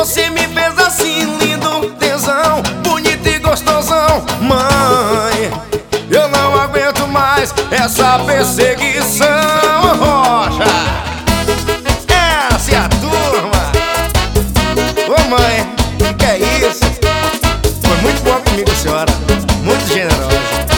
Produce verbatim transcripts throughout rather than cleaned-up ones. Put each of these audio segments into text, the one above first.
você me fez assim, lindo, tesão, bonito e gostosão? Mãe, eu não aguento mais essa perseguição. Rocha, essa é a turma. Ô mãe, que que é isso? Foi muito boa comigo a senhora, muito generosa.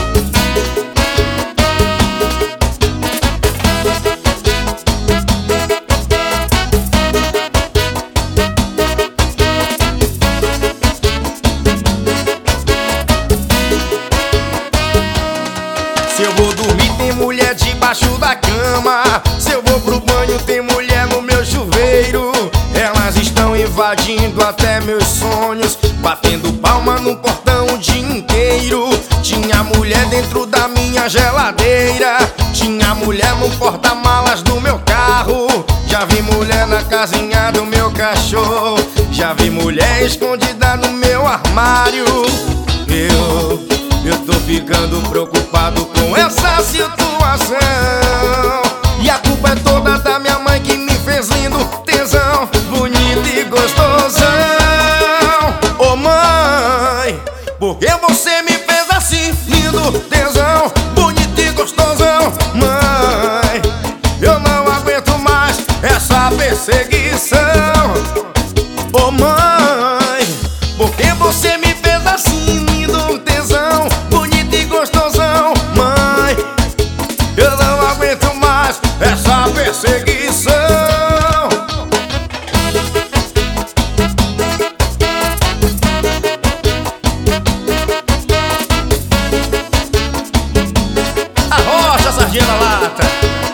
Se eu vou dormir tem mulher debaixo da cama, se eu vou pro banho tem mulher no meu chuveiro. Elas estão invadindo até meus sonhos, batendo palma no portão o dia inteiro. Tinha mulher dentro da minha geladeira, tinha mulher no porta-malas do meu carro. Já vi mulher na casinha do meu cachorro, já vi mulher escondida no meu armário. Eu, eu tô ficando preocupado com essa situação, e a culpa é toda da minha mãe que me fez lindo, tesão, bonito e gostosão. Ô mãe, por que você me fez assim, lindo, tesão, bonito e gostosão? Mãe, eu não aguento mais essa perseguição. Ô mãe, por que você me fez assim, lindo, tesão, bonito e gostosão? Mãe, eu não aguento mais essa perseguição. Arrocha, sardinha na lata.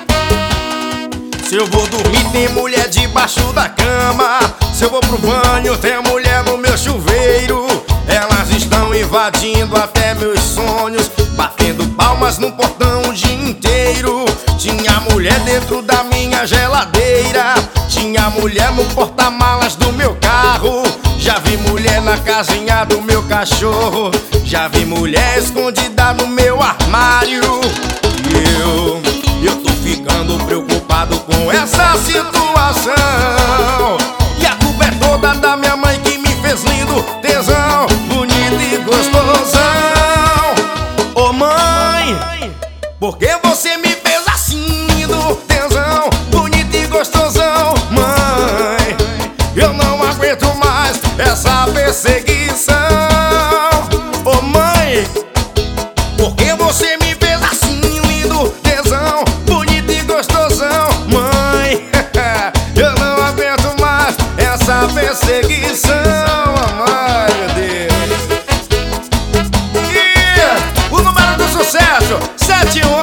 Se eu vou dormir tem mulher debaixo da cama, se eu vou pro banho tem mulher no meu chuveiro. Elas estão invadindo até meus sonhos, batendo palmas no portão o dia inteiro. Tinha mulher dentro da minha geladeira, tinha mulher no porta-malas do meu carro. Já vi mulher na casinha do meu cachorro, já vi mulher escondida no meu armário. E eu, eu tô ficando preocupado com essa situação, e a culpa é toda da minha mãe que me fez lindo, tesão, bonito e gostosão. Ô mãe, por que você me fez assim, lindo, tesão, bonito e gostosão? Mãe, eu não aguento mais essa perseguição. Ô mãe, por que você me fez assim, lindo, tesão, bonito e gostosão? Mãe, eu não aguento mais essa perseguição. Ai, meu Deus. E o número do sucesso, sete um